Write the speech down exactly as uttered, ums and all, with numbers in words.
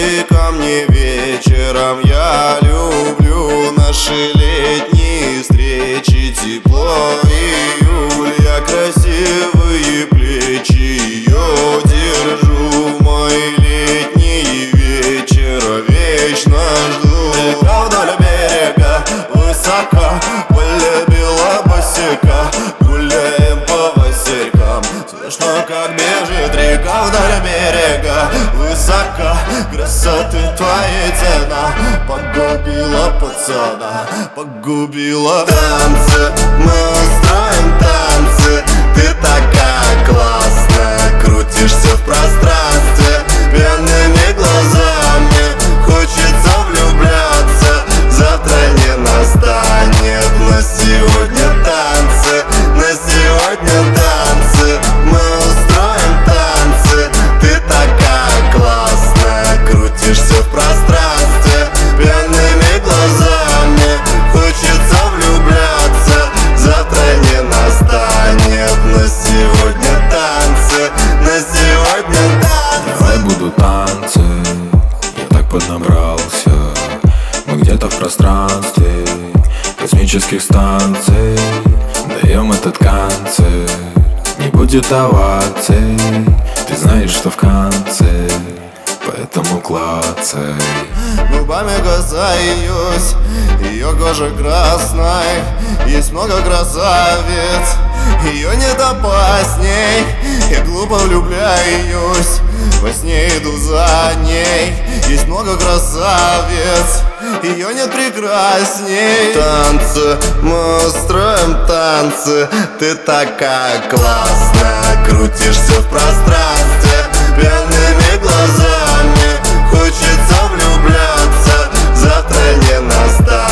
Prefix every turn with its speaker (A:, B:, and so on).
A: Приходи ко мне вечером, я люблю наши летние встречи. Тепло июля, красивые плечи, ее держу. Мои летние вечера вечно жду. Река вдоль берега, высоко, полюбила босика. Гуляем по василькам, слышно, как бежит река вдоль берега. Высоко, красоты твоей цена погубила пацана, погубила. Танцы, мы устроим танцы. Ты такая классная, крутишься в пространстве пьяными глазами. Хочется влюбляться, завтра не настанет. Но сегодня танцы, на сегодня танцы. Мы устроим танцы. Ты такая классная, крутишься в пространстве пьяными глазами. Хочется влюбляться, завтра не настанет. Но сегодня танцы, на сегодня танцы.
B: Давай будут танцы, я так поднабрался. Мы где-то в пространстве космических станций даем этот концерт. Не будет оваций, ты знаешь, что в конце, поэтому клацай.
A: Губами касаюсь ее кожи красной. Есть много красавиц, ее нет опасней. Я глупо влюбляюсь, во сне иду за ней. Есть много красавиц, ее нет прекрасней. Танцы, мы устроим танцы. Ты такая классная, крутишься в пространстве пьяными глазами. Хочется влюбляться, завтра не настанет.